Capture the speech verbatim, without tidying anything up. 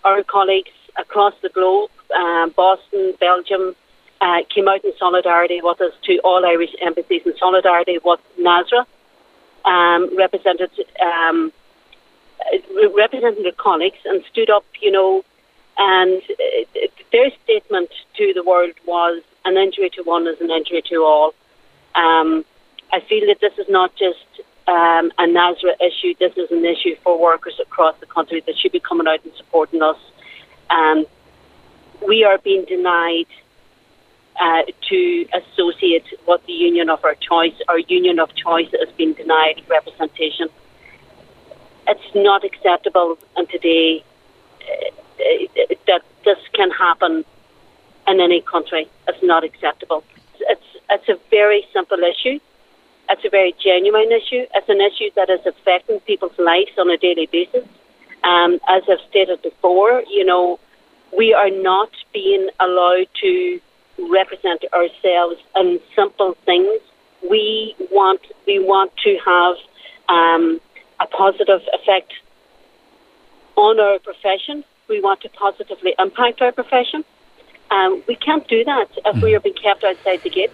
our colleagues across the globe, um, Boston, Belgium, uh, came out in solidarity with us to all Irish embassies, in solidarity with NASRA, um, represented um, represented their colleagues and stood up, you know, and uh, their statement to the world was, an injury to one is an injury to all. Um, I feel that this is not just um, a NASRA issue, this is an issue for workers across the country that should be coming out and supporting us. Um, we are being denied uh, to associate with the union of our choice. Our union of choice has been denied representation. It's not acceptable, and today uh, that this can happen in any country. It's not acceptable. It's it's a very simple issue. It's a very genuine issue. It's an issue that is affecting people's lives on a daily basis. Um, as I've stated before, you know, we are not being allowed to represent ourselves in simple things. We want we want to have um, a positive effect on our profession. We want to positively impact our profession. Um, we can't do that if we are being kept outside the gate.